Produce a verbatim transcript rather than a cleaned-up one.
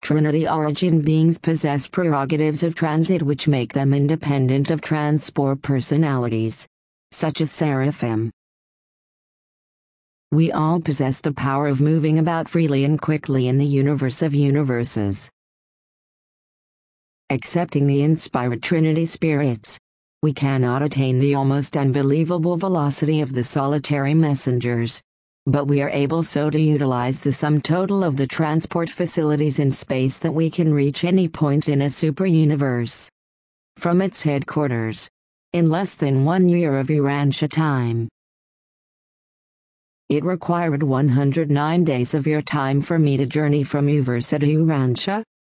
Trinity origin beings possess prerogatives of transit which make them independent of transport personalities, such as seraphim. We all possess the power of moving about freely and quickly in the universe of universes. Accepting the inspired Trinity spirits, we cannot attain the almost unbelievable velocity of the solitary messengers, but we are able so to utilize the sum total of the transport facilities in space that we can reach any point in a super-universe from its headquarters in less than one year of Urantia time. It required one hundred nine days of your time for me to journey from Uversa to Urantia,